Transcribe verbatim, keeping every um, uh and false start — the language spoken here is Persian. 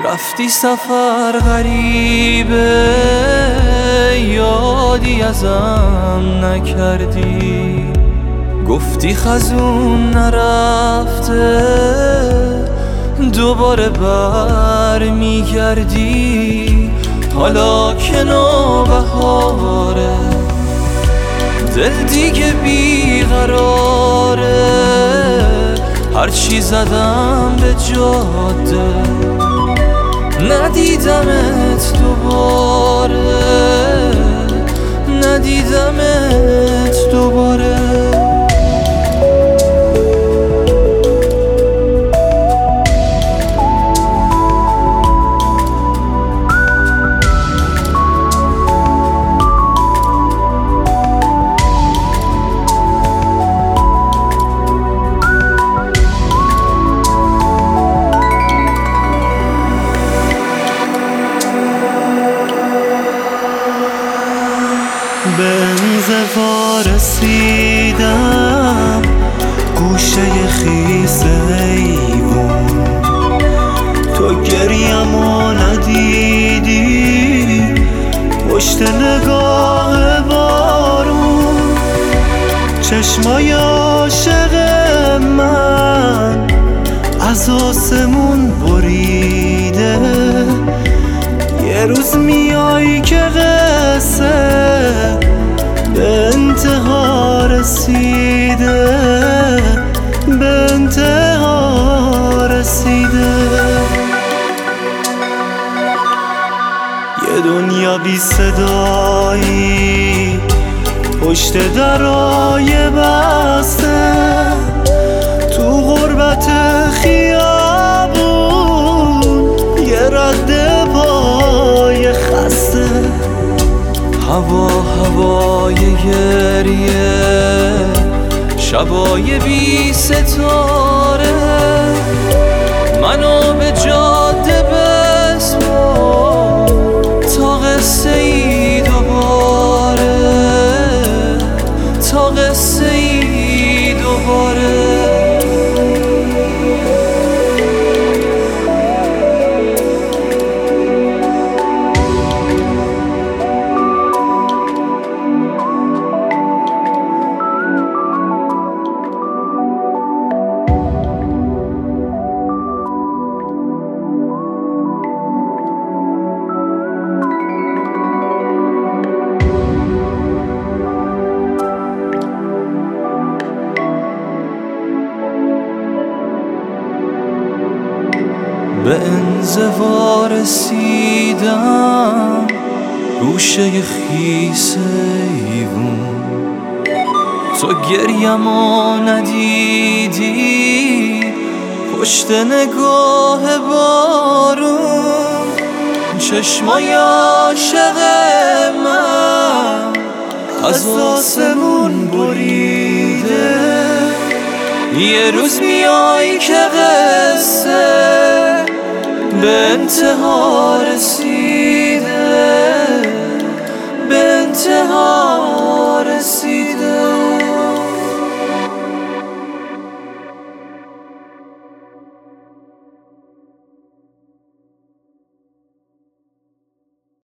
رفتی سفر غریبه، یادی ازم نکردی. گفتی خزون نرفته، دوباره بر میگردی. حالا که نوبهاره، دل دیگه بیقراره. هرچی زدم به جاده، ندیدمت دوباره، ندیدمت دوباره. به انزوا رسیدم، گوشه خیس ایوون. تو گریمو ندیدی پشت نگاه بارون. چشمای عاشق من از آسمون بریده. یه روز میای که قصه به انتها رسیده، به انتها رسیده. یه دنیا بی صدایی پشت درای بسته، تو غربت خیابون یه رد پای خسته. هوا هوای گریه، شبای بی ستاره. منو به جاده بسپار تا قصه ای دوباره، تا قصه ای دوباره. به انزوا رسیدم، گوشه خیس ایوون. تو گریمو ندیدی پشت نگاه بارون. چشمای عاشق من از آسمون بریده. یه روز میای که قصه به انتها رسید.